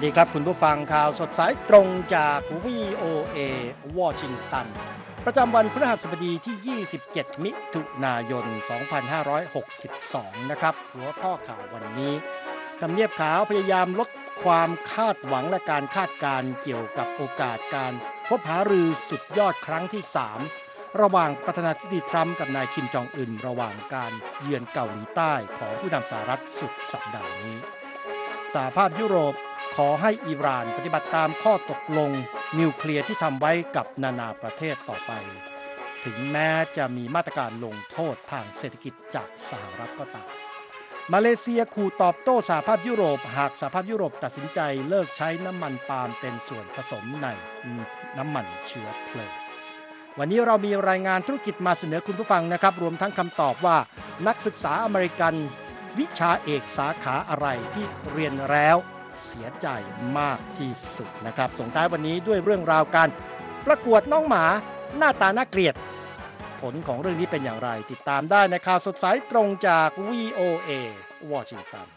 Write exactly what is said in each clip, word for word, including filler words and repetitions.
ดีครับคุณผู้ฟังข่าวสดสายตรงจาก วี โอ เอ วอชิงตันประจำวันพฤหัสบดีที่ ยี่สิบเจ็ด มิถุนายน สองพันห้าร้อยหกสิบสอง นะครับหัวข้อข่าววันนี้ทำเนียบขาวพยายามลดความคาดหวังและการคาดการณ์เกี่ยวกับโอกาสการพบหารือสุดยอดครั้งที่ สาม ระหว่างประธานาธิบดีทรัมป์กับนายคิมจองอึนระหว่างการเยือนเกาหลีใต้ของผู้นำสหรัฐสุดสัปดาห์นี้สหภาพยุโรปขอให้อิหร่านปฏิบัติตามข้อตกลงนิวเคลียร์ที่ทำไว้กับนานาประเทศต่อไปถึงแม้จะมีมาตรการลงโทษทางเศรษฐกิจจากสหรัฐก็ตามมาเลเซียขู่ตอบโต้สหภาพยุโรปหากสหภาพยุโรปตัดสินใจเลิกใช้น้ำมันปาล์มเป็นส่วนผสมในน้ำมันเชื้อเพลิงวันนี้เรามีรายงานธุรกิจมาเสนอคุณผู้ฟังนะครับรวมทั้งคำตอบว่านักศึกษาอเมริกันวิชาเอกสาขาอะไรที่เรียนแล้วเสียใจมากที่สุดนะครับส่งท้ายวันนี้ด้วยเรื่องราวการประกวดน้องหมาหน้าตาน่าเกลียดผลของเรื่องนี้เป็นอย่างไรติดตามได้ในข่าวสดสายตรงจาก วี โอ เอ วอชิงตัน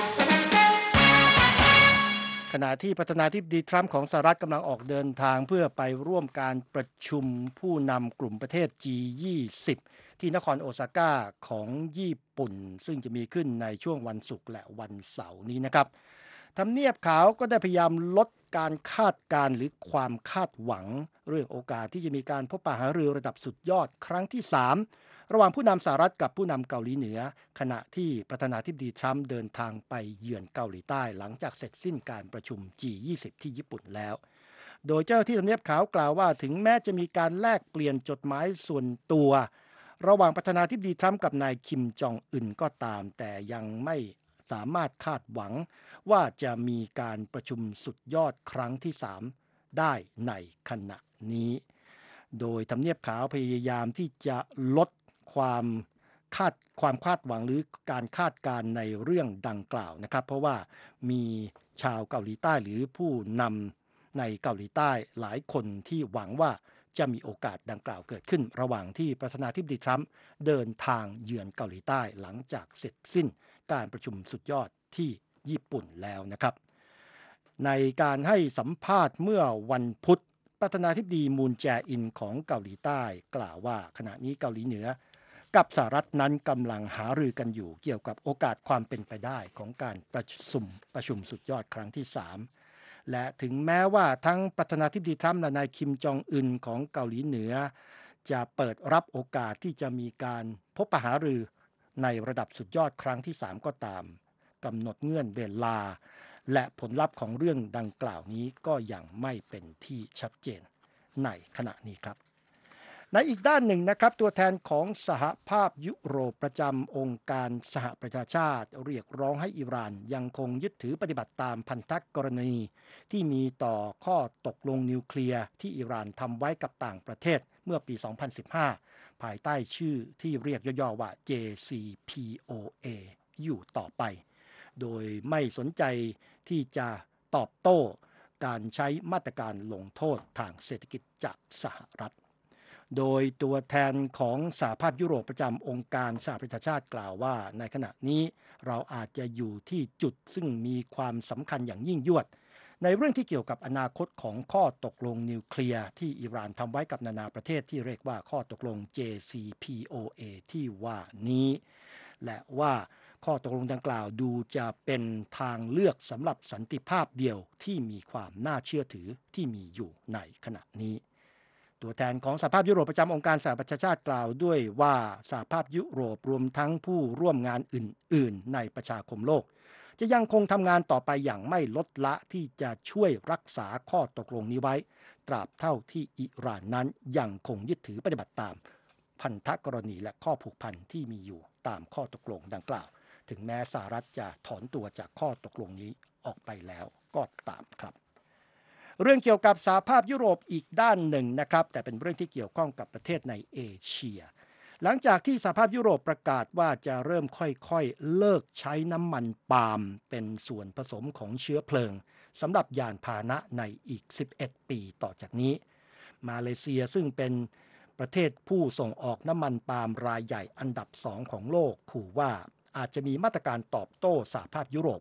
ขณะที่ประธานาธิบดีทรัมป์ของสหรัฐกำลังออกเดินทางเพื่อไปร่วมการประชุมผู้นำกลุ่มประเทศ จี ยี่สิบ ที่นครโอซาก้าของญี่ปุ่นซึ่งจะมีขึ้นในช่วงวันศุกร์และวันเสาร์นี้นะครับทำเนียบขาวก็ได้พยายามลดการคาดการณ์หรือความคาดหวังเรื่องโอกาสที่จะมีการพบปะหารือระดับสุดยอดครั้งที่ สาม ระหว่างผู้นำสหรัฐกับผู้นำเกาหลีเหนือขณะที่ประธานาธิบดีทรัมป์เดินทางไปเยือนเกาหลีใต้หลังจากเสร็จสิ้นการประชุม จี ยี่สิบ ที่ญี่ปุ่นแล้วโดยเจ้าหน้าที่ทำเนียบขาวกล่าวว่าถึงแม้จะมีการแลกเปลี่ยนจดหมายส่วนตัวระหว่างประธานาธิบดีทรัมป์กับนายคิมจองอึนก็ตามแต่ยังไม่สามารถคาดหวังว่าจะมีการประชุมสุดยอดครั้งที่ สาม ได้ในขณะนี้โดยทำเนียบขาวพยายามที่จะลดความคาดความคาดหวังหรือการคาดการณ์ในเรื่องดังกล่าวนะครับเพราะว่ามีชาวเกาหลีใต้หรือผู้นำในเกาหลีใต้หลายคนที่หวังว่าจะมีโอกาสดังกล่าวเกิดขึ้นระหว่างที่ประธานาธิบดีทรัมป์เดินทางเยือนเกาหลีใต้หลังจากเสร็จสิ้นการประชุมสุดยอดที่ญี่ปุ่นแล้วนะครับในการให้สัมภาษณ์เมื่อวันพุธประธานาธิบดีมูนแจอินของเกาหลีใต้กล่าวว่าขณะนี้เกาหลีเหนือกับสหรัฐนั้นกำลังหารือกันอยู่เกี่ยวกับโอกาสความเป็นไปได้ของการประชุมประชุมสุดยอดครั้งที่ สามและถึงแม้ว่าทั้งประธานาธิบดีทรัมป์และนายคิมจองอึนของเกาหลีเหนือจะเปิดรับโอกาสที่จะมีการพบปะหารือในระดับสุดยอดครั้งที่ สามก็ตามกำหนดเงื่อนเวลาและผลลัพธ์ของเรื่องดังกล่าวนี้ก็ยังไม่เป็นที่ชัดเจนในขณะนี้ครับในอีกด้านหนึ่งนะครับตัวแทนของสหภาพยุโรปประจำองค์การสหประชาชาติเรียกร้องให้อิหร่านยังคงยึดถือปฏิบัติตามพันธกรณีที่มีต่อข้อตกลงนิวเคลียร์ที่อิหร่านทำไว้กับต่างประเทศเมื่อปี สองพันสิบห้า ภายใต้ชื่อที่เรียกย่อๆว่า เจ ซี พี โอ เอ อยู่ต่อไปโดยไม่สนใจที่จะตอบโต้การใช้มาตรการลงโทษทางเศรษฐกิจจากสหรัฐโดยตัวแทนของสหภาพยุโรปประจำองค์การสหประชาชาติกล่าวว่าในขณะนี้เราอาจจะอยู่ที่จุดซึ่งมีความสำคัญอย่างยิ่งยวดในเรื่องที่เกี่ยวกับอนาคตของข้อตกลงนิวเคลียร์ที่อิหร่านทำไว้กับนานาประเทศที่เรียกว่าข้อตกลง เจ ซี พี โอ เอ ที่ว่านี้และว่าข้อตกลงดังกล่าวดูจะเป็นทางเลือกสำหรับสันติภาพเดียวที่มีความน่าเชื่อถือที่มีอยู่ในขณะนี้ตัวแทนของสหภาพยุโรปประจำองค์การสหประชาชาติกล่าวด้วยว่าสหภาพยุโรปรวมทั้งผู้ร่วมงานอื่นๆในประชาคมโลกจะยังคงทำงานต่อไปอย่างไม่ลดละที่จะช่วยรักษาข้อตกลงนี้ไว้ตราบเท่าที่อิหร่านนั้นยังคงยึดถือปฏิบัติตามพันธกรณีและข้อผูกพันที่มีอยู่ตามข้อตกลงดังกล่าวถึงแม้สหรัฐจะถอนตัวจากข้อตกลงนี้ออกไปแล้วก็ตามครับเรื่องเกี่ยวกับสหภาพยุโรปอีกด้านหนึ่งนะครับแต่เป็นเรื่องที่เกี่ยวข้องกับประเทศในเอเชียหลังจากที่สหภาพยุโรปประกาศว่าจะเริ่มค่อยๆเลิกใช้น้ำมันปาล์มเป็นส่วนผสมของเชื้อเพลิงสำหรับยานพาหนะในอีกสิบเอ็ดปีต่อจากนี้มาเลเซียซึ่งเป็นประเทศผู้ส่งออกน้ำมันปาล์มรายใหญ่อันดับสองของโลกขู่ว่าอาจจะมีมาตรการตอบโต้สหภาพยุโรป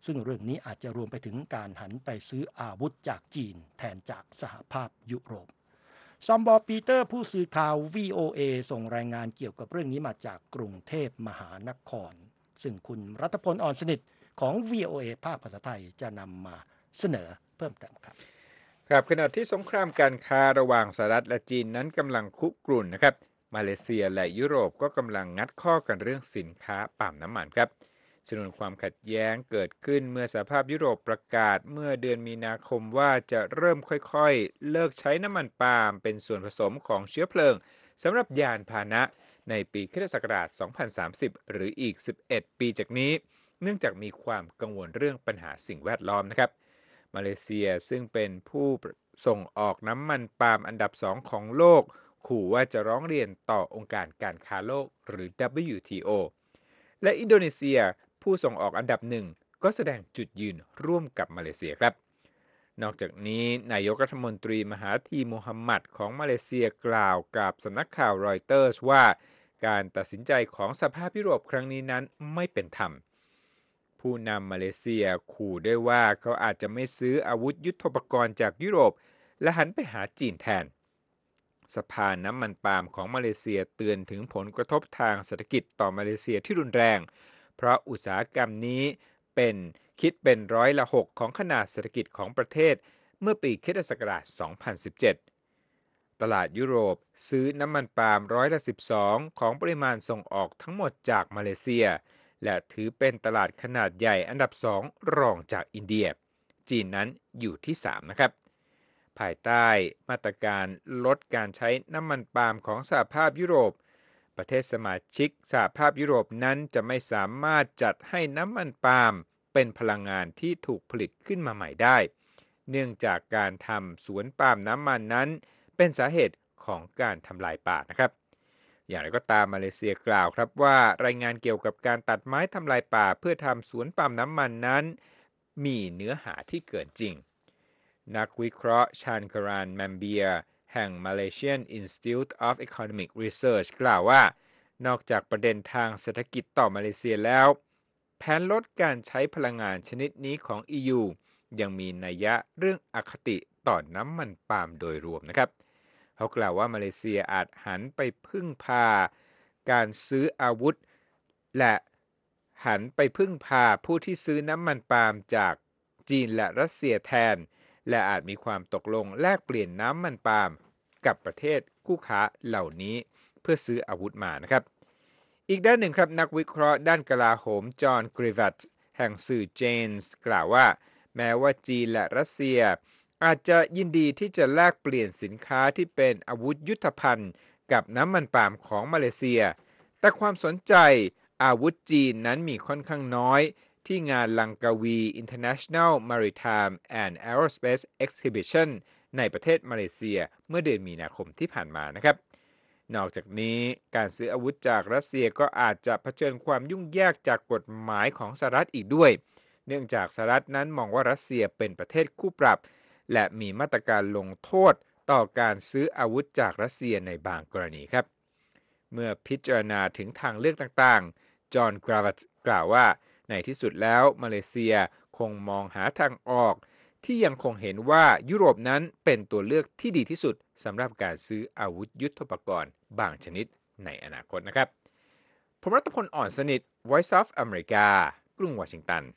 ซึ่งเรื่องนี้อาจจะรวมไปถึงการหันไปซื้ออาวุธจากจีนแทนจากสหภาพยุโรปซอมบอปีเตอร์ผู้สื่อข่าว วี โอ เอ ส่งรายงานเกี่ยวกับเรื่องนี้มาจากกรุงเทพมหานครซึ่งคุณรัฐพล อ่อนสนิทของ วี โอ เอ ภาคภาษาไทยจะนำมาเสนอเพิ่มเติมครับครับขณะที่สงครามการค้าระหว่างสหรัฐและจีนนั้นกำลังคุกรุ่นนะครับมาเลเซียและยุโรปก็กำลังงัดข้อกันเรื่องสินค้าปาล์มน้ำมันครับชนวนความขัดแย้งเกิดขึ้นเมื่อสหภาพยุโรปประกาศเมื่อเดือนมีนาคมว่าจะเริ่มค่อยๆเลิกใช้น้ำมันปาล์มเป็นส่วนผสมของเชื้อเพลิงสำหรับยานพาหนะในปีค.ศ. สองพันสามสิบ หรืออีกสิบเอ็ดปีจากนี้เนื่องจากมีความกังวลเรื่องปัญหาสิ่งแวดล้อมนะครับมาเลเซียซึ่งเป็นผู้ส่งออกน้ำมันปาล์มอันดับสองของโลกขู่ว่าจะร้องเรียนต่อองค์การการค้าโลกหรือ ดับเบิลยู ที โอ และอินโดนีเซียผู้ส่งออกอันดับหนึ่งก็แสดงจุดยืนร่วมกับมาเลเซียครับนอกจากนี้นายกรัฐมนตรีมหาธีโมฮัมหมัดของมาเลเซียกล่าวกับสำนักข่าวรอยเตอร์สว่าการตัดสินใจของสหภาพยุโรปครั้งนี้นั้นไม่เป็นธรรมผู้นำมาเลเซียขู่ด้วยว่าเขาอาจจะไม่ซื้ออาวุธยุทโธปกรณ์จากยุโรปและหันไปหาจีนแทนสภาน้ำมันปาล์มของมาเลเซียเตือนถึงผลกระทบทางเศรษฐกิจต่อมาเลเซียที่รุนแรงเพราะอุตสาหกรรมนี้เป็นคิดเป็นร้อยละหกของขนาดเศรษฐกิจของประเทศเมื่อปีค.ศ. สองพันสิบเจ็ดตลาดยุโรปซื้อน้ำมันปาล์มร้อยละสิบสองของปริมาณส่งออกทั้งหมดจากมาเลเซียและถือเป็นตลาดขนาดใหญ่อันดับสองรองจากอินเดียจีนนั้นอยู่ที่สามนะครับภายใต้มาตรการลดการใช้น้ำมันปาล์มของสหภาพยุโรปประเทศสมาชิกสหภาพยุโรปนั้นจะไม่สามารถจัดให้น้ำมันปาล์มเป็นพลังงานที่ถูกผลิตขึ้นมาใหม่ได้เนื่องจากการทำสวนปาล์มน้ำมันนั้นเป็นสาเหตุของการทำลายป่านะครับอย่างไรก็ตามมาเลเซียกล่าวครับว่ารายงานเกี่ยวกับการตัดไม้ทำลายป่าเพื่อทำสวนปาล์มน้ำมันนั้นมีเนื้อหาที่เกินจริงนักวิเคราะห์ชานคารานแมมเบียแห่ง Malaysian Institute of Economic Research กล่าวว่านอกจากประเด็นทางเศรษฐกิจต่อมาเลเซียแล้วแผนลดการใช้พลังงานชนิดนี้ของ อี ยู ยังมีนัยยะเรื่องอคติต่อน้ำมันปาล์มโดยรวมนะครับเขากล่าวว่ามาเลเซียอาจหันไปพึ่งพาการซื้ออาวุธและหันไปพึ่งพาผู้ที่ซื้อน้ำมันปาล์มจากจีนและรัสเซียแทนและอาจมีความตกลงแลกเปลี่ยนน้ำมันปาล์มกับประเทศคู่ค้าเหล่านี้เพื่อซื้ออาวุธมานะครับอีกด้านหนึ่งครับนักวิเคราะห์ด้านกลาโหมจอห์นกริวัตแห่งสื่อเจนส์กล่าวว่าแม้ว่าจีนและรัสเซียอาจจะยินดีที่จะแลกเปลี่ยนสินค้าที่เป็นอาวุธยุทโธภัณฑ์กับน้ำมันปาล์มของมาเลเซียแต่ความสนใจอาวุธจีนนั้นมีค่อนข้างน้อยที่งานลังกาวี International Maritime and Aerospace Exhibition ในประเทศมาเลเซียเมื่อเดือนมีนาคมที่ผ่านมานะครับนอกจากนี้การซื้ออาวุธจากรัสเซียก็อาจจะเผชิญความยุ่งยากจากกฎหมายของสหรัฐอีกด้วยเนื่องจากสหรัฐนั้นมองว่ารัสเซียเป็นประเทศคู่ปรับและมีมาตรการลงโทษต่อการซื้ออาวุธจากรัสเซียในบางกรณีครับเมื่อพิจารณาถึงทางเลือกต่างๆจอห์นกราวัตกล่าวว่าในที่สุดแล้วมาเลเซียคงมองหาทางออกที่ยังคงเห็นว่ายุโรปนั้นเป็นตัวเลือกที่ดีที่สุดสำหรับการซื้ออาวุธยุทโธปกรณ์บางชนิดในอนาคตนะครับผมรัตพล อ่อนสนิท Voice of America กรุงวอชิงตัน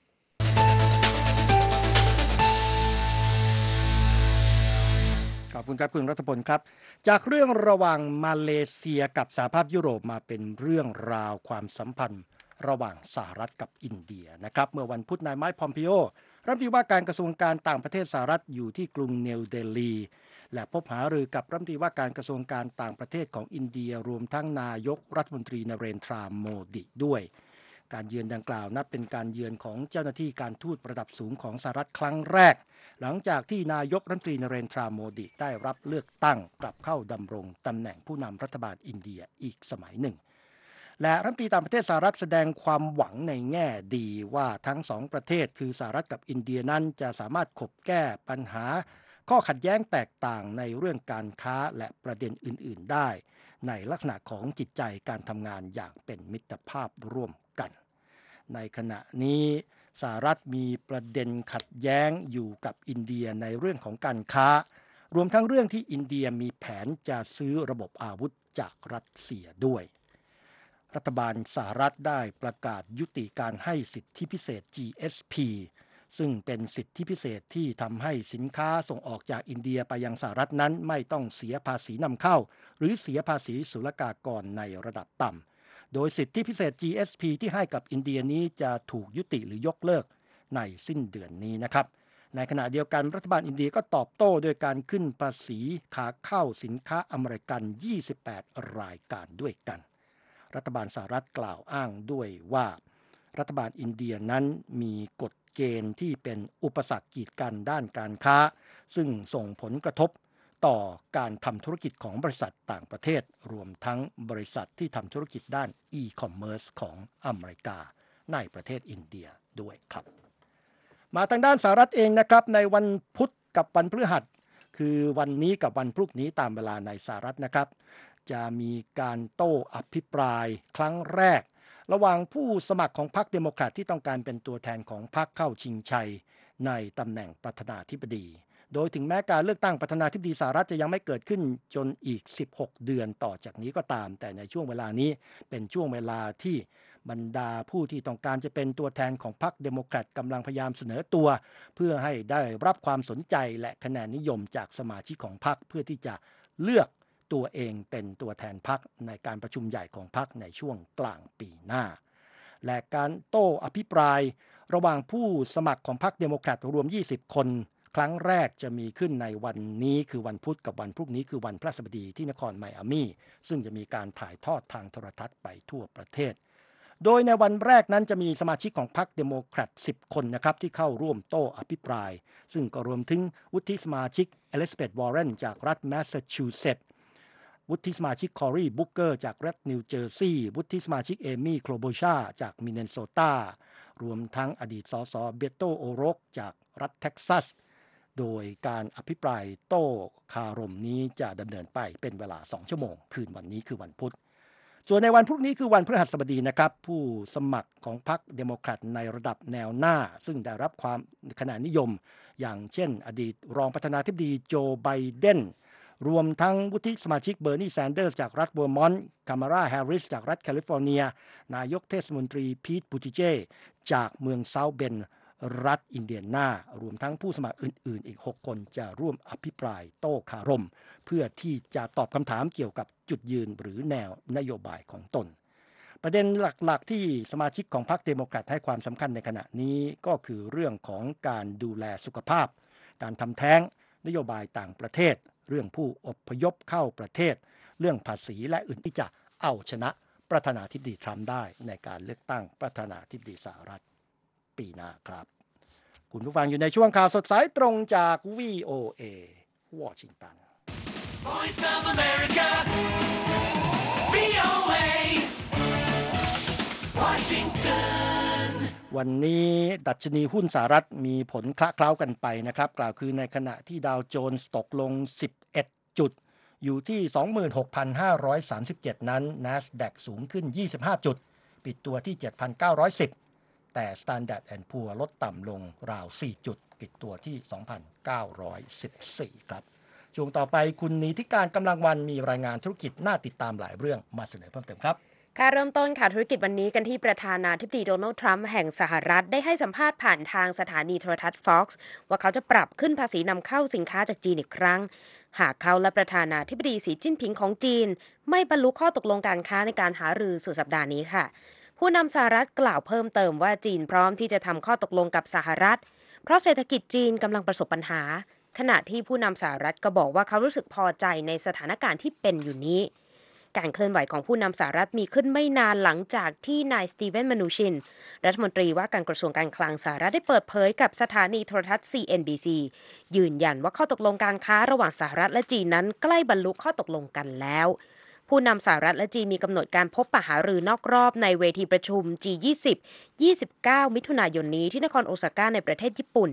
ขอบคุณครับคุณรัฐพลครับจากเรื่องระหว่างมาเลเซียกับสหภาพยุโรปมาเป็นเรื่องราวความสัมพันธ์ระหว่างสหรัฐกับอินเดียนะครับเมื่อวันพุธนายไมค์พอมปิโอรัฐมนตรีว่าการกระทรวงการต่างประเทศสหรัฐอยู่ที่กรุงนิวเดลีและพบหารือกับรัฐมนตรีว่าการกระทรวงการต่างประเทศของอินเดียรวมทั้งนายกรัฐมนตรีนเรนทราโมดิด้วยการเยือนดังกล่าวนับเป็นการเยือนของเจ้าหน้าที่การทูตระดับสูงของสหรัฐครั้งแรกหลังจากที่นายกรัฐมนตรีนเรนทราโมดิได้รับเลือกตั้งกลับเข้าดำรงตำแหน่งผู้นำรัฐบาลอินเดียอีกสมัยหนึ่งและรัฐมนตรีต่างประเทศสหรัฐแสดงความหวังในแง่ดีว่าทั้งสองประเทศคือสหรัฐกับอินเดียนั้นจะสามารถขบแก้ปัญหาข้อขัดแย้งแตกต่างในเรื่องการค้าและประเด็นอื่นๆได้ในลักษณะของจิตใจการทำงานอย่างเป็นมิตรภาพร่วมกันในขณะนี้สหรัฐมีประเด็นขัดแย้งอยู่กับอินเดียในเรื่องของการค้ารวมทั้งเรื่องที่อินเดียมีแผนจะซื้อระบบอาวุธจากรัสเซียด้วยรัฐบาลสหรัฐได้ประกาศยุติการให้สิทธิพิเศษ จี เอส พี ซึ่งเป็นสิทธิพิเศษที่ทำให้สินค้าส่งออกจากอินเดียไปยังสหรัฐนั้นไม่ต้องเสียภาษีนำเข้าหรือเสียภาษีศุลกากรในระดับต่ำโดยสิทธิพิเศษ จี เอส พี ที่ให้กับอินเดียนี้จะถูกยุติหรือยกเลิกในสิ้นเดือนนี้นะครับในขณะเดียวกันรัฐบาลอินเดียก็ตอบโต้โดยการขึ้นภาษีขาเข้าสินค้าอเมริกันยี่สิบแปดรายการด้วยกันรัฐบาลสหรัฐกล่าวอ้างด้วยว่ารัฐบาลอินเดียนั้นมีกฎเกณฑ์ที่เป็นอุปสรรคกีดกันด้านการค้าซึ่งส่งผลกระทบต่อการทำธุรกิจของบริษัทต่างประเทศรวมทั้งบริษัทที่ทำธุรกิจด้านอีคอมเมิร์ซของอเมริกาในประเทศอินเดียด้วยครับมาทางด้านสหรัฐเองนะครับในวันพุธกับวันพฤหัสคือวันนี้กับวันพรุ่งนี้ตามเวลาในสหรัฐนะครับจะมีการโต้อภิปรายครั้งแรกระหว่างผู้สมัครของพรรคเดโมแครตที่ต้องการเป็นตัวแทนของพรรคเข้าชิงชัยในตำแหน่งประธานาธิบดีโดยถึงแม้การเลือกตั้งประธานาธิบดีสหรัฐจะยังไม่เกิดขึ้นจนอีกสิบหกเดือนต่อจากนี้ก็ตามแต่ในช่วงเวลานี้เป็นช่วงเวลาที่บรรดาผู้ที่ต้องการจะเป็นตัวแทนของพรรคเดโมแครตกำลังพยายามเสนอตัวเพื่อให้ได้รับความสนใจและคะแนนนิยมจากสมาชิกของพรรคเพื่อที่จะเลือกตัวเองเป็นตัวแทนพรรคในการประชุมใหญ่ของพรรคในช่วงกลางปีหน้าและการโต้อภิปรายระหว่างผู้สมัครของพรรคเดโมแครตรวมยี่สิบคนครั้งแรกจะมีขึ้นในวันนี้คือวันพุธกับวันพรุ่งนี้คือวันพฤหัสบดีที่นครไมอามีซึ่งจะมีการถ่ายทอดทางโทรทัศน์ไปทั่วประเทศโดยในวันแรกนั้นจะมีสมาชิกของพรรคเดโมแครตสิบคนนะครับที่เข้าร่วมโต้อภิปรายซึ่งก็รวมถึงวุฒิสมาชิกเอลิซาเบธวอร์เรนจากรัฐแมสซาชูเซตส์วุฒิสมาชิกคอรีบุ๊กเกอร์จากรัฐนิวเจอร์ซีย์วุฒิสมาชิกเอมี่โคลโบชาจากมินเนโซตารวมทั้งอดีตสสเบโตโอโรกจากรัฐเท็กซัสโดยการอภิปรายโต้คารมนี้จะดำเนินไปเป็นเวลาสองชั่วโมงคืนวันนี้คือวันพุธส่วนในวันพรุ่งนี้คือวันพฤหัสบดีนะครับผู้สมัครของพรรคเดโมแครตในระดับแนวหน้าซึ่งได้รับความคะแนนนิยมอย่างเช่นอดีตรองประธานาธิบดีโจไบเดนรวมทั้งวุฒิสมาชิกเบอร์นีแซนเดอร์สจากรัฐเวอร์มอนต์คามาราแฮร์ริสจากรัฐแคลิฟอร์เนียนายกเทศมนตรีพีทบูติเจจากเมืองเซาท์เบนรัฐอินเดียนารวมทั้งผู้สมัครอื่นๆอีกหกคนจะร่วมอภิปรายโต้คารมเพื่อที่จะตอบคำถามเกี่ยวกับจุดยืนหรือแนวนโยบายของตนประเด็นหลักๆที่สมาชิกของพรรคเดโมแครตให้ความสำคัญในขณะนี้ก็คือเรื่องของการดูแลสุขภาพการทำแท้งนโยบายต่างประเทศเรื่องผู้อพยพเข้าประเทศเรื่องภาษีและอื่นที่จะเอาชนะประธานาธิบดีทรัมป์ได้ในการเลือกตั้งประธานาธิบดีสหรัฐปีหน้าครับคุณผู้ฟังอยู่ในช่วงข่าวสดสายตรงจาก วี โอ เอ วอชิงตัน Voice of America วี โอ เอ Washington วันนี้ดัชนีหุ้นสหรัฐมีผลคละเคล้ากันไปนะครับกล่าวคือในขณะที่ดาวโจนส์ตกลงสิบเอ็ดจุดอยู่ที่ สองหมื่นหกพันห้าร้อยสามสิบเจ็ด นั้น NASDAQ สูงขึ้นยี่สิบห้าจุดปิดตัวที่ เจ็ดพันเก้าร้อยสิบ แต่ Standard แอนด์ Poor's ลดต่ำลงราวสี่จุดปิดตัวที่ สองพันเก้าร้อยสิบสี่ ครับช่วงต่อไปคุณนีธิการกำลังวันมีรายงานธุรกิจน่าติดตามหลายเรื่องมาเสนอเพิ่มเติมครับค่ะเริ่มต้นค่ะธุรกิจวันนี้กันที่ประธานาธิบดีโดนัลด์ทรัมป์แห่งสหรัฐได้ให้สัมภาษณ์ผ่านทางสถานีโทรทัศน์ Fox ว่าเขาจะปรับขึ้นภาษีนำเข้าสินค้าจากจีนอีกครั้งหากเขาและประธานาธิบดีสีจิ้นผิงของจีนไม่บรรลุข้อตกลงการค้าในการหารือสุดสัปดาห์นี้ค่ะผู้นำสหรัฐกล่าวเพิ่มเติมว่าจีนพร้อมที่จะทำข้อตกลงกับสหรัฐเพราะเศรษฐกิจจีนกำลังประสบปัญหาขณะที่ผู้นำสหรัฐก็บอกว่าเขารู้สึกพอใจในสถานการณ์ที่เป็นอยู่นี้การเคลื่อนไหวของผู้นำสหรัฐมีขึ้นไม่นานหลังจากที่นายสตีเวนมานูชินรัฐมนตรีว่าการกระทรวงการคลังสหรัฐได้เปิดเผยกับสถานีโทรทัศน์ ซี เอ็น บี ซี ยืนยันว่าข้อตกลงการค้าระหว่างสหรัฐและจีนนั้นใกล้บรรลุข้อตกลงกันแล้วผู้นำสหรัฐและจีนมีกำหนดการพบปะหารือนอกรอบในเวทีประชุม จี ยี่สิบ ยี่สิบเก้า มิถุนายนนี้ที่นครโอซาก้าในประเทศญี่ปุ่น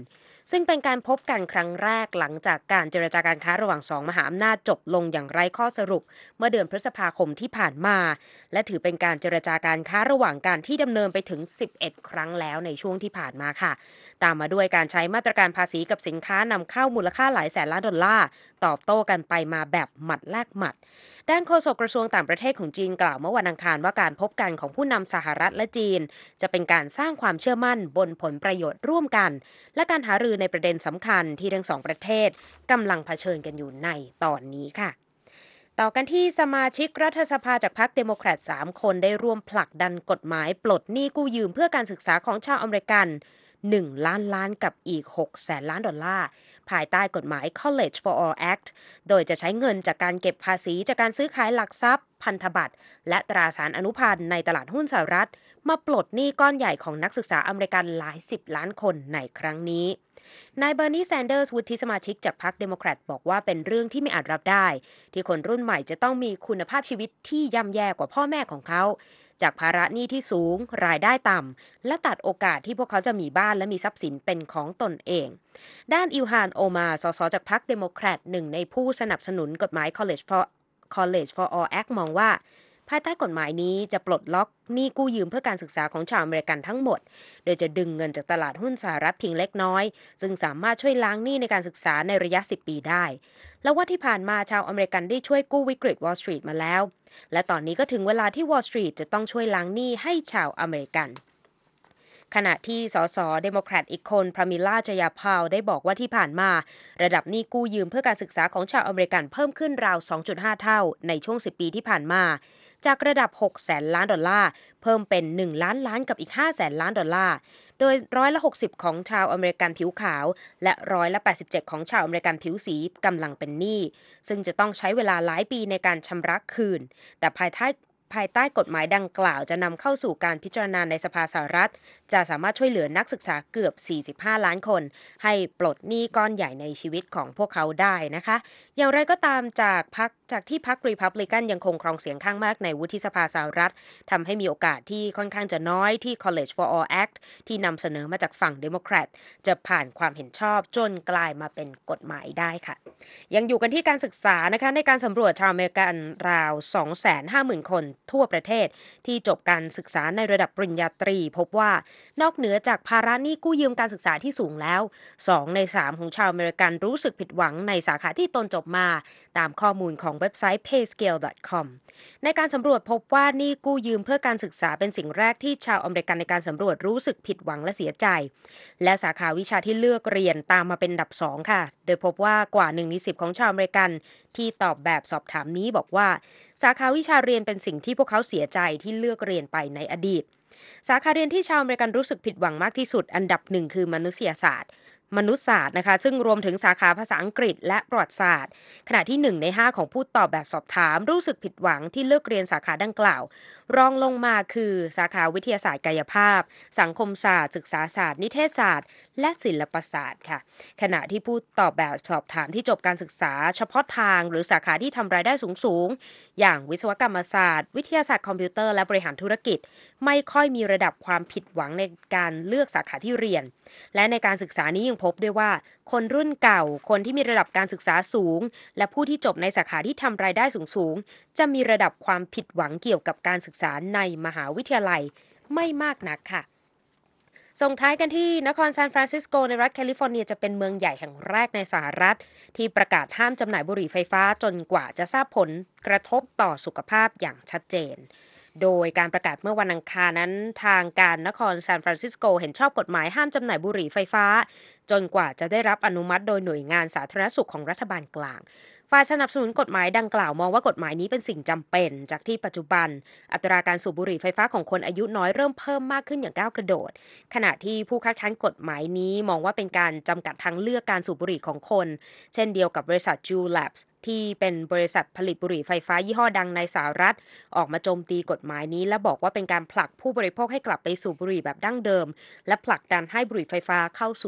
ซึ่งเป็นการพบกันครั้งแรกหลังจากการเจรจาการค้าระหว่างสองมหาอำนาจจบลงอย่างไร้ข้อสรุปเมื่อเดือนพฤษภาคมที่ผ่านมาและถือเป็นการเจรจาการค้าระหว่างกันที่ดำเนินไปถึงสิบเอ็ดครั้งแล้วในช่วงที่ผ่านมาค่ะตามมาด้วยการใช้มาตรการภาษีกับสินค้านำเข้ามูลค่าหลายแสนล้านดอลลาร์ตอบโต้กันไปมาแบบหมัดแลกหมัดด้านโฆษกกระทรวงต่างประเทศของจีนกล่าวเมื่อวันอังคารว่าการพบกันของผู้นำสหรัฐและจีนจะเป็นการสร้างความเชื่อมั่นบนผลประโยชน์ร่วมกันและการหารือในประเด็นสำคัญที่ทั้งสองประเทศกำลังเผชิญกันอยู่ในตอนนี้ค่ะต่อกันที่สมาชิกรัฐสภาจากพรรคเดโมแครตสามคนได้ร่วมผลักดันกฎหมายปลดหนี้กู้ยืมเพื่อการศึกษาของชาวอเมริกันหนึ่งล้านล้านกับอีกหกแสนล้านดอลลาร์ภายใต้กฎหมาย College for All Act โดยจะใช้เงินจากการเก็บภาษีจากการซื้อขายหลักทรัพย์พันธบัตรและตราสารอนุพันธ์ในตลาดหุ้นสหรัฐมาปลดหนี้ก้อนใหญ่ของนักศึกษาอเมริกันหลายสิบล้านคนในครั้งนี้นายเบอร์นีแซนเดอร์สวุฒิสมาชิกจากพรรคเดโมแครตบอกว่าเป็นเรื่องที่ไม่อาจรับได้ที่คนรุ่นใหม่จะต้องมีคุณภาพชีวิตที่ย่ำแย่กว่าพ่อแม่ของเขาจากภาระหนี้ที่สูงรายได้ต่ำและตัดโอกาสที่พวกเขาจะมีบ้านและมีทรัพย์สินเป็นของตนเองด้านอิลฮานโอมาสสจากพรรคเดโมแครตหนึ่งในผู้สนับสนุนกฎหมาย College for College for All Act มองว่าภายใต้กฎหมายนี้จะปลดล็อกหนี้กู้ยืมเพื่อการศึกษาของชาวอเมริกันทั้งหมดโดยจะดึงเงินจากตลาดหุ้นสหรัฐเพียงเล็กน้อยซึ่งสามารถช่วยล้างหนี้ในการศึกษาในระยะสิบปีได้และว่าที่ผ่านมาชาวอเมริกันได้ช่วยกู้วิกฤต Wall Street มาแล้วและตอนนี้ก็ถึงเวลาที่ Wall Street จะต้องช่วยล้างหนี้ให้ชาวอเมริกันขณะที่สสเดโมแครตอีกคนพรามิล่าจยาพาวได้บอกว่าที่ผ่านมาระดับหนี้กู้ยืมเพื่อการศึกษาของชาวอเมริกันเพิ่มขึ้นราว สองจุดห้า เท่าในช่วงสิบปีที่ผ่านมาจากระดับหกแสนล้านดอลลาร์เพิ่มเป็นหนึ่งล้านล้านกับอีกห้าแสนล้านดอลลาร์โดยร้อยละหกสิบของชาวอเมริกันผิวขาวและร้อยละแปดสิบเจ็ดของชาวอเมริกันผิวสีกำลังเป็นหนี้ซึ่งจะต้องใช้เวลาหลายปีในการชำระคืนแต่ภายใต้ภายใต้กฎหมายดังกล่าวจะนำเข้าสู่การพิจารณาในสภาสหรัฐจะสามารถช่วยเหลือนักศึกษาเกือบสี่สิบห้าล้านคนให้ปลดหนี้ก้อนใหญ่ในชีวิตของพวกเขาได้นะคะอย่างไรก็ตามจากพรรคจากที่พรรครีพับลิกันยังคงครองเสียงข้างมากในวุฒิสภาสหรัฐทำให้มีโอกาสที่ค่อนข้างจะน้อยที่ College for All Act ที่นำเสนอมาจากฝั่งเดโมแครตจะผ่านความเห็นชอบจนกลายมาเป็นกฎหมายได้ค่ะยังอยู่กันที่การศึกษานะคะในการสำรวจชาวอเมริกันราว สองแสนห้าหมื่น คนทั่วประเทศที่จบการศึกษาในระดับปริญญาตรีพบว่านอกเหนือจากภาระหนี้กู้ยืมการศึกษาที่สูงแล้วสองในสามของชาวอเมริกันรู้สึกผิดหวังในสาขาที่ตนจบมาตามข้อมูลของเว็บไซต์ เพย์สเกล ดอท คอม ในการสำรวจพบว่าหนี้กู้ยืมเพื่อการศึกษาเป็นสิ่งแรกที่ชาวอเมริกันในการสำรวจรู้สึกผิดหวังและเสียใจและสาขาวิชาที่เลือกเรียนตามมาเป็นอันดับสองค่ะโดยพบว่ากว่าหนึ่งในสิบของชาวอเมริกันที่ตอบแบบสอบถามนี้บอกว่าสาขาวิชาเรียนเป็นสิ่งที่พวกเขาเสียใจที่เลือกเรียนไปในอดีตสาขาเรียนที่ชาวอเมริกันรู้สึกผิดหวังมากที่สุดอันดับหนึ่งคือมนุษยศาสตร์มนุษยศาสตร์นะคะซึ่งรวมถึงสาขาภาษาอังกฤษและประวัติศาสตร์ขณะที่หนึ่งในห้าของผู้ตอบแบบสอบถามรู้สึกผิดหวังที่เลือกเรียนสาขาดังกล่าวรองลงมาคือสาขาวิทยาศาสตร์กายภาพสังคมศาสตร์ศึกษาศาสตร์นิเทศศาสตร์และศิลปศาสตร์ค่ะขณะที่ผู้ตอบแบบสอบถามที่จบการศึกษาเฉพาะทางหรือสาขาที่ทำรายได้สูงๆอย่างวิศวกรรมศาสตร์วิทยาศาสตร์คอมพิวเตอร์และบริหารธุรกิจไม่ค่อยมีระดับความผิดหวังในการเลือกสาขาที่เรียนและในการศึกษานี้ยังพบด้วยว่าคนรุ่นเก่าคนที่มีระดับการศึกษาสูงและผู้ที่จบในสาขาที่ทำรายได้สูงๆจะมีระดับความผิดหวังเกี่ยวกับการศึกษาในมหาวิทยาลัยไม่มากนักค่ะส่งท้ายกันที่นครซานฟรานซิสโกในรัฐแคลิฟอร์เนียจะเป็นเมืองใหญ่แห่งแรกในสหรัฐที่ประกาศห้ามจำหน่ายบุหรี่ไฟฟ้าจนกว่าจะทราบผลกระทบต่อสุขภาพอย่างชัดเจนโดยการประกาศเมื่อวันอังคารนั้นทางการนครซานฟรานซิสโกเห็นชอบกฎหมายห้ามจำหน่ายบุหรี่ไฟฟ้าจนกว่าจะได้รับอนุมัติโดยหน่วยงานสาธารณสุขของรัฐบาลกลางฝ่ายสนับสนุนกฎหมายดังกล่าวมองว่ากฎหมายนี้เป็นสิ่งจำเป็นจากที่ปัจจุบันอัตราการสูบบุหรี่ไฟฟ้าของคนอายุน้อยเริ่มเพิ่มมากขึ้นอย่างก้าวกระโดดขณะที่ผู้คัดค้านกฎหมายนี้มองว่าเป็นการจำกัดทางเลือกการสูบบุหรี่ของคนเช่นเดียวกับบริษัท Juul Labs ที่เป็นบริษัทผลิตบุหรี่ไฟฟ้ายี่ห้อดังในสหรัฐออกมาโจมตีกฎหมายนี้และบอกว่าเป็นการผลักผู้บริโภคให้กลับไปสูบบุหรี่แบบดั้งเดิมและผลักดันให้บุหรี่ไฟฟ้าเข้าสู่ตลาด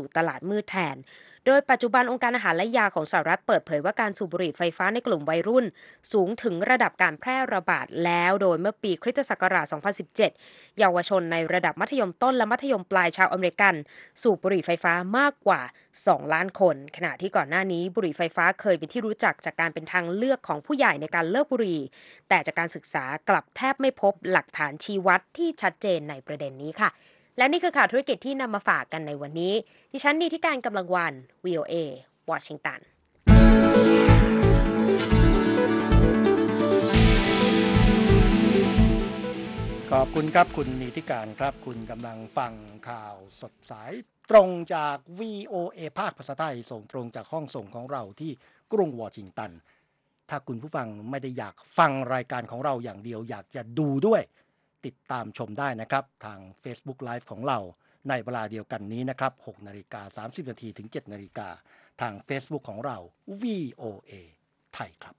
มืดแทนโดยปัจจุบันองค์การอาหารและยาของสหรัฐเปิดเผยว่าการสูบบุหรี่ไฟฟ้าในกลุ่มวัยรุ่นสูงถึงระดับการแพร่ระบาดแล้วโดยเมื่อปีคริสตศักราช สองพันสิบเจ็ด เยาวชนในระดับมัธยมต้นและมัธยมปลายชาวอเมริกันสูบบุหรี่ไฟฟ้ามากกว่า สอง ล้านคนขณะที่ก่อนหน้านี้บุหรี่ไฟฟ้าเคยเป็นที่รู้จักจากการเป็นทางเลือกของผู้ใหญ่ในการเลิกบุหรี่แต่จากการศึกษากลับแทบไม่พบหลักฐานชี้วัดที่ชัดเจนในประเด็นนี้ค่ะและนี่คือข่าวธุรกิจที่นำมาฝากกันในวันนี้ดิฉันนีธิการกำลังวัน วี โอ เอ วอชิงตันขอบคุณครับคุณนิติการครับคุณกำลังฟังข่าวสดสายตรงจาก วี โอ เอ ภาคภาษาไทยส่งตรงจากห้องส่งของเราที่กรุงวอชิงตันถ้าคุณผู้ฟังไม่ได้อยากฟังรายการของเราอย่างเดียวอยากจะดูด้วยติดตามชมได้นะครับทาง Facebook Live ของเราในเวลาเดียวกันนี้นะครับ หกนาฬิกาสามสิบนาทีถึง เจ็ดนาฬิกาทาง Facebook ของเรา วี โอ เอ ไทยครับ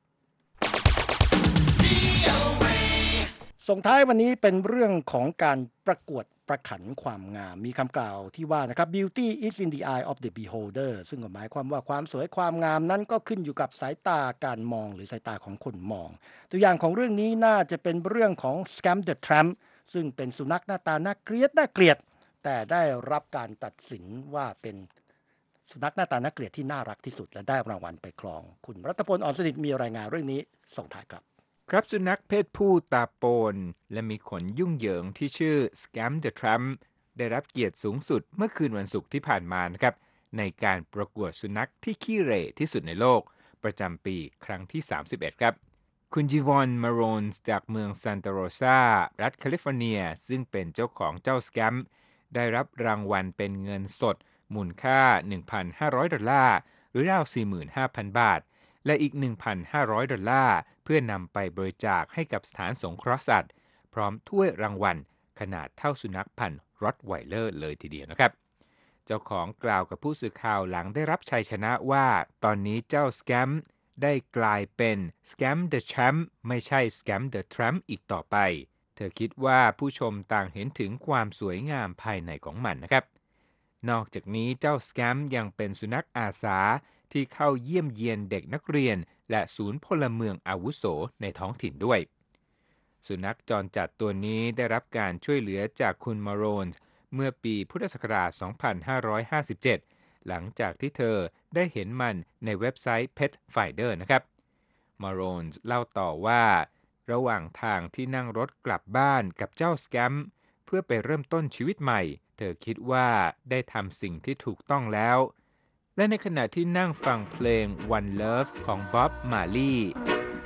ส่งท้ายวันนี้เป็นเรื่องของการประกวดประขันความงามมีคำกล่าวที่ว่านะครับ Beauty is in the eye of the beholder ซึ่งหมายความว่าความสวยความงามนั้นก็ขึ้นอยู่กับสายตาการมองหรือสายตาของคนมองตัวอย่างของเรื่องนี้น่าจะเป็นเรื่องของ Scam the Tramp ซึ่งเป็นสุนัขหน้าตาน่าเกลียดน่าเกลียดแต่ได้รับการตัดสินว่าเป็นสุนัขหน้าตาน่าเกลียดที่น่ารักที่สุดและได้รางวัลไปครองคุณรัตพล อ่อนสนิทมีรายงานเรื่องนี้ส่งท้ายครับครับสุนัขเพศผู้ตาโปนและมีขนยุ่งเหยิงที่ชื่อ Scam the Tramp ได้รับเกียรติสูงสุดเมื่อคืนวันศุกร์ที่ผ่านมานะครับในการประกวดสุนัขที่ขี้เหร่ที่สุดในโลกประจำปีครั้งที่ สามสิบเอ็ด ครับคุณจิวอน มาโรนส์จากเมืองซานตาโรซารัฐแคลิฟอร์เนียซึ่งเป็นเจ้าของเจ้า Scam ได้รับรางวัลเป็นเงินสดมูลค่า หนึ่งพันห้าร้อย ดอลลาร์หรือราว สี่หมื่นห้าพัน บาทและอีก หนึ่งพันห้าร้อย ดอลลาร์เพื่อนำไปบริจาคให้กับสถานสงเคราะห์สัตว์พร้อมถ้วยรางวัลขนาดเท่าสุนัขพันธุ์รอตไวเลอร์เลยทีเดียวนะครับเจ้าของกล่าวกับผู้สื่อข่าวหลังได้รับชัยชนะว่าตอนนี้เจ้า Scam ได้กลายเป็น Scam the Champ ไม่ใช่ Scam the Tramp อีกต่อไปเธอคิดว่าผู้ชมต่างเห็นถึงความสวยงามภายในของมันนะครับนอกจากนี้เจ้า Scam ยังเป็นสุนัขอาสาที่เข้าเยี่ยมเยียนเด็กนักเรียนและศูนย์พลเมืองอาวุโสในท้องถิ่นด้วยสุนัขจรจัดตัวนี้ได้รับการช่วยเหลือจากคุณมาโรนเมื่อปีพุทธศักราช สองพันห้าร้อยห้าสิบเจ็ด หลังจากที่เธอได้เห็นมันในเว็บไซต์ Pet Finder นะครับมาโรนเล่าต่อว่าระหว่างทางที่นั่งรถกลับบ้านกับเจ้า Scam เพื่อไปเริ่มต้นชีวิตใหม่เธอคิดว่าได้ทำสิ่งที่ถูกต้องแล้วและในขณะที่นั่งฟังเพลง One Love ของบ๊อบ มาร์ลีย์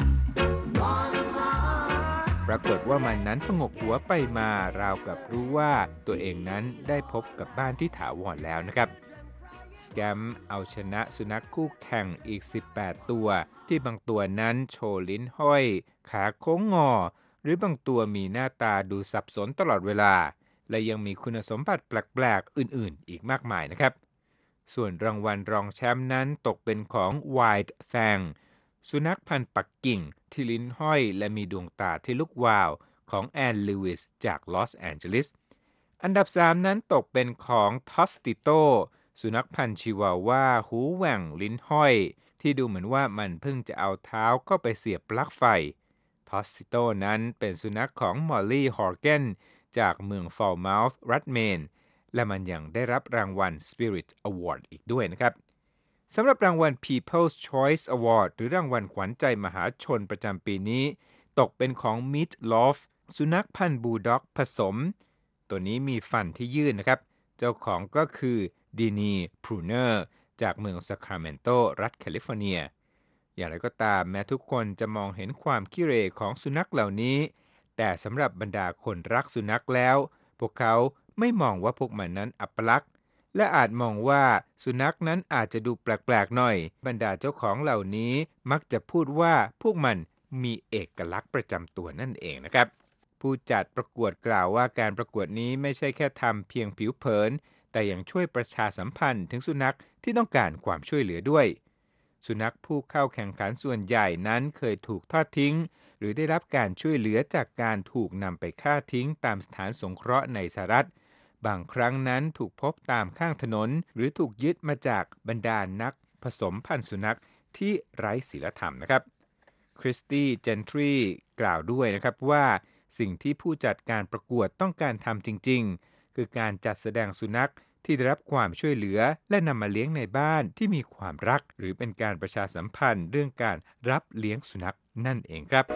ปรากฏว่ามันนั้นผงกหัวไปมาราวกับรู้ว่าตัวเองนั้นได้พบกับบ้านที่ถาวรแล้วนะครับ Scam เอาชนะสุนัขคู่แข่งอีกสิบแปดตัวที่บางตัวนั้นโชว์ลิ้นห้อยขาโค้งงอหรือบางตัวมีหน้าตาดูสับสนตลอดเวลาและยังมีคุณสมบัติแปลกๆอื่นๆอีกมากมายนะครับส่วนรางวัลรองแชมป์นั้นตกเป็นของ White Fang สุนัขพันธุ์ปักกิ่งที่ลิ้นห้อยและมีดวงตาที่ลุกวาวของแอนลิวิสจากลอสแอนเจลิสอันดับสามนั้นตกเป็นของ Tostito สุนัขพันธุ์ชิวาว่าหูแหว่งลิ้นห้อยที่ดูเหมือนว่ามันเพิ่งจะเอาเท้าเข้าไปเสียบปลั๊กไฟ Tostito นั้นเป็นสุนัขของมอลลี่ฮอร์เกนจากเมืองฟอลเมาท์รัฐเมนและมันยังได้รับรางวัล Spirit Award อีกด้วยนะครับสำหรับรางวัล People's Choice Award หรือรางวัลขวัญใจมหาชนประจำปีนี้ตกเป็นของ Meat Loaf สุนัขพันธุ์บูลด็อกผสมตัวนี้มีฟันที่ยื่นนะครับเจ้าของก็คือดีนีพรูเนอร์จากเมืองซัคราเมนโตรัฐแคลิฟอร์เนียอย่างไรก็ตามแม้ทุกคนจะมองเห็นความขี้เหร่ของสุนัขเหล่านี้แต่สำหรับบรรดาคนรักสุนัขแล้วพวกเขาไม่มองว่าพวกมันนั้นอัปลักษณ์และอาจมองว่าสุนัขนั้นอาจจะดูแปลกๆหน่อยบรรดาเจ้าของเหล่านี้มักจะพูดว่าพวกมันมีเอกลักษณ์ประจำตัวนั่นเองนะครับผู้จัดประกวดกล่าวว่าการประกวดนี้ไม่ใช่แค่ทำเพียงผิวเผินแต่ยังช่วยประชาสัมพันธ์ถึงสุนัขที่ต้องการความช่วยเหลือด้วยสุนัขผู้เข้าแข่งขันส่วนใหญ่นั้นเคยถูกทอดทิ้งหรือได้รับการช่วยเหลือจากการถูกนำไปฆ่าทิ้งตามสถานสงเคราะห์ในสหรัฐบางครั้งนั้นถูกพบตามข้างถนนหรือถูกยึดมาจากบรรดานักผสมพันธุ์สุนัขที่ไร้ศีลธรรมนะครับคริสตี้เจนทรีกล่าวด้วยนะครับว่าสิ่งที่ผู้จัดการประกวดต้องการทำจริงๆคือการจัดแสดงสุนัขที่ได้รับความช่วยเหลือและนำมาเลี้ยงในบ้านที่มีความรักหรือเป็นการประชาสัมพันธ์เรื่องการรับเลี้ยงสุนัขนั่นเองครับ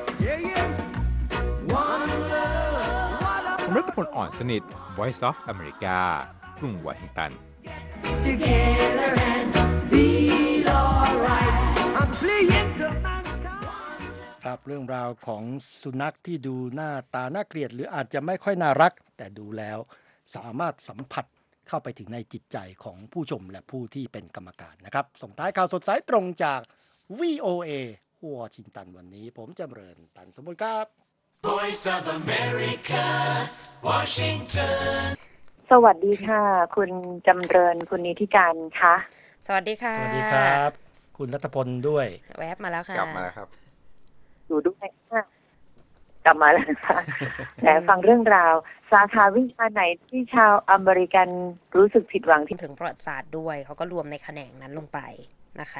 ผมรัตพลอ่อนสนิท Voice of America กรุงวอชิงตัน Together and feel alright. I'm playing to my ครับเรื่องราวของสุนัขที่ดูหน้าตาน่าเกลียดหรืออาจจะไม่ค่อยน่ารักแต่ดูแล้วสามารถสัมผัสเข้าไปถึงในจิตใจของผู้ชมและผู้ที่เป็นกรรมการนะครับส่งท้ายข่าวสดสายตรงจาก วี โอ เอ วอชิงตันวันนี้ผมจำเริญตันสมบูรณ์ครับ Voice of America, Washington. สวัสดีค่ะ คุณจำเริญคุณนิติการค่ะสวัสดีค่ะสวัสดีครับ คุณรัตพลด้วยแวบมาแล้วค่ะกลับมาแล้วครับอยู่ด้วยค่ะกลับมาแล้วค่ะ แต่ฟังเรื่องราว สาขาวิชาไหนที่ชาวอเมริกันรู้สึกผิดหวังที่ถึงประวัติศาสตร์ด้วยเขาก็รวมในแขนงนั้นลงไปนะคะ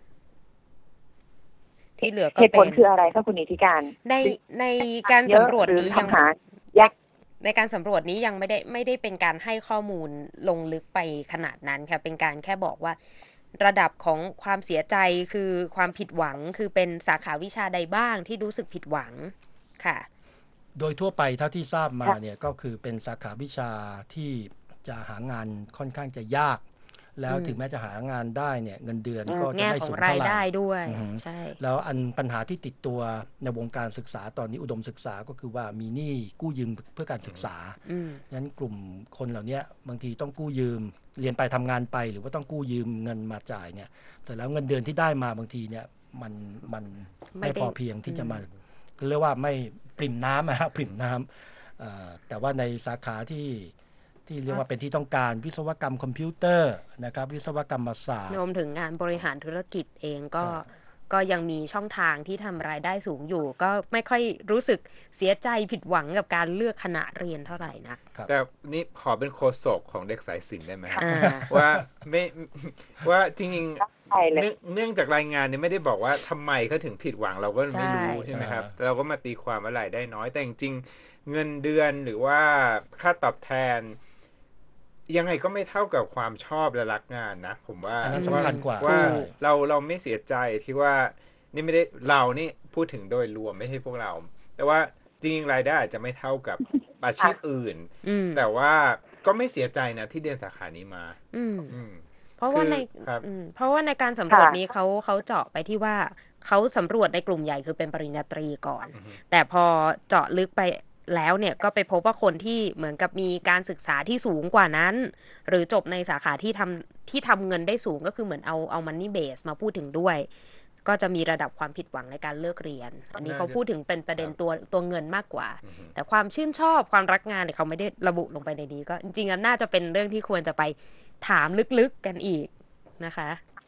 ที่เหลือก็เหตุเป็ผลนคืออะไรคะคุณนิติการในในการสำรวจนี้เยอะหรือยังคำหายากในการสำรวจนี้ยังไม่ได้ไม่ได้เป็นการให้ข้อมูลลงลึกไปขนาดนั้นค่ะเป็นการแค่บอกว่า ระดับของความเสียใจคือความผิดหวังคือเป็นสาขาวิชาใดบ้างที่รู้สึกผิดหวังค่ะโดยทั่วไปเท่าที่ทราบมาเนี่ยก็คือเป็นสาขาวิชาที่จะหางานค่อนข้างจะยาก แล้วอืมถึงแม้จะหางานได้เนี่ยเงินเดือนก็จะแง่ไม่ขอสูงงราเท่าย ไหร่ได้ด้วยอือฮึใช่แล้วอันปัญหาที่ติดตัวในวงการศึกษาตอนนี้อุดมศึกษาก็คือว่ามีหนี้กู้ยืมเพื่อการศึกษาอืมงั้นกลุ่มคนเหล่านี้บางทีต้องกู้ยืมเรียนไปทำงานไปหรือว่าต้องกู้ยืมเงินมาจ่ายเนี่ยแต่แล้วเงินเดือนที่ได้มาบางทีเนี่ยมันมันไม่ไม่ได้พอเพียงที่จะมาอืมเรียกว่าไม่ปริ่มน้ำอะฮะปริ่มน้ำเอ่อแต่ว่าในสาขาที่ที่เรียกว่าเป็นที่ต้องการวิศวกรรมคอมพิวเตอร์นะครับวิศวกรรมศาสตร์รวมถึงงานบริหารธุรกิจเองก็ครับก็ยังมีช่องทางที่ทำรายได้สูงอยู่ ก็ไม่ค่อยรู้สึกเสียใจผิดหวังกับการเลือกคณะเรียนเท่าไหร่นักแต่นี่ขอเป็นโฆษกของเด็กสายศิลป์ได้ไหมครับอ่าว่าไม่ว่าจริงใช่เลยๆเนื่องเนื่องจากรายงานเนี่ยไม่ได้บอกว่าทำไมเขาถึงผิดหวังเราก็ไม่รู้ใช่ใช่ไหมครับอ่าแต่เราก็มาตีความว่ารายได้น้อย แต่จริงๆเงินเดือนหรือว่าค่าตอบแทน ยังไงก็ไม่เท่ากับความชอบและรักงานนะ ผมว่าอันนั้นสำคัญกว่าว่าใช่เราเราไม่เสียใจที่ว่านี่ไม่ได้เรานี่พูดถึงโดยรวมไม่ใช่พวกเรา แต่ว่าจริงๆรายได้อาจจะไม่เท่ากับอาชีพอื่นอืมแต่ว่าก็ไม่เสียใจนะที่เรียนสาขานี้มาอืมอืมเพราะว่าในคือครับอืมเพราะว่าในการสำรวจค่ะนี้เขาเขาเจาะไปที่ว่าเขาสำรวจในกลุ่มใหญ่คือเป็นปริญญาตรีก่อนอือฮึแต่พอเจาะลึกไปแล้วเนี่ยก็ไปพบว่าคนที่เหมือนกับมีการศึกษาที่สูงกว่านั้น หรือจบในสาขาที่ทำที่ทำเงินได้สูงก็คือเหมือนเอาเอามันนี่เบสมาพูดถึงด้วย ก็จะมีระดับความผิดหวังในการเลิกเรียน อันนี้เขาพูดถึงเป็นประเด็นตัวตัวเงินมากกว่าอือฮึแต่ความชื่นชอบความรักงานเนี่ยเขาไม่ได้ระบุลงไปในนี้ก็จริงๆแล้วน่าจะเป็นเรื่องที่ควรจะไปถามลึกๆกันอีกนะคะ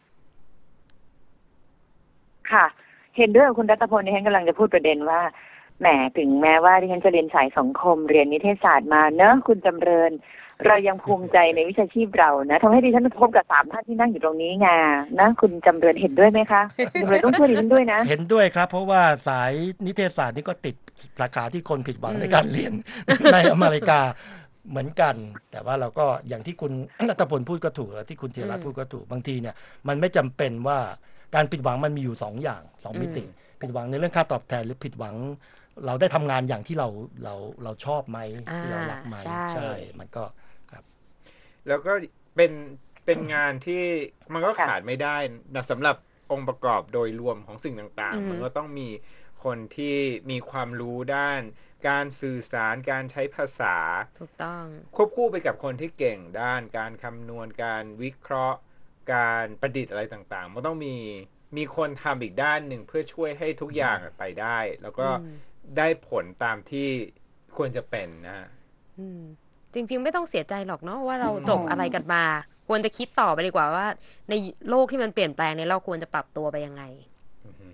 ค่ะ เห็นด้วยกับคุณรัตพลดิฉันกำลังจะพูดประเด็นว่าแหมถึงแม้ว่าดิฉันจะเรียนสายสังคมเรียนนิเทศศาสตร์มาเนอะคุณจำเริญ เรายังภูมิใจในวิชาชีพเรานะทำให้ดิฉันพบกับสามท่านที่นั่งอยู่ตรงนี้ไงนะคุณจำเริญเห็นด้วยไหมคะคุณจำเริญต้องช่วยดิฉันด้วยนะเห็นด้วยครับ เพราะว่าสายนิเทศศาสตร์นี่ก็ติดสาขาที่คนผิดหวังอืมในการเรียน ในอเมริกาเหมือนกัน แต่ว่าเราก็อย่างที่คุณรัตพลพูดก็ถูกที่คุณเทียรัตน์พูดก็ถูกบางทีเนี่ยมันไม่จำเป็นว่าการผิดหวังมันมีอยู่สองอย่างสองมิติ ผิดหวังในเรื่องค่าตอบแทนหรือผิดหวัง เราได้ทำงานอย่างที่เราเราเราชอบไหมที่เรารักไหมอ่าใช่มันก็ครับแล้วก็เป็นเป็นงานที่มันก็ค่ะขาดไม่ได้นะสำหรับองค์ประกอบโดยรวมของสิ่งต่างอือฮึๆ มันก็ต้องมีคนที่มีความรู้ด้าน การสื่อสารการใช้ภาษาถูกต้องควบคู่ไปกับคนที่เก่งด้านการคำนวณการวิเคราะห์ การประดิษฐ์อะไรต่างๆ มันต้องมีมีคนทำอีกด้านหนึ่งเพื่อช่วยให้ทุกอย่างไปได้ แล้วก็อืมได้ผลตามที่ควรจะเป็นนะฮะอืมจริงๆไม่ต้องเสียใจหรอกเนาะว่าเราอืมจบอะไรกันมา ควรจะคิดต่อไปดีกว่าว่า ในโลกที่มันเปลี่ยนแปลงเนี่ยเราควรจะปรับตัวไปยังไงอือฮึ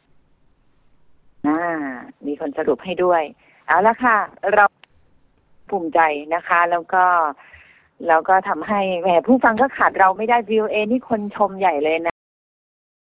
อ่ามีคนสรุปให้ด้วย เอาละค่ะ เราพูภูมิใจนะคะ แล้วก็แล้วก็ทำให้แหมผู้ฟังก็ขาดเราไม่ได้ วี โอ เอ นี่คนชมใหญ่เลยนะ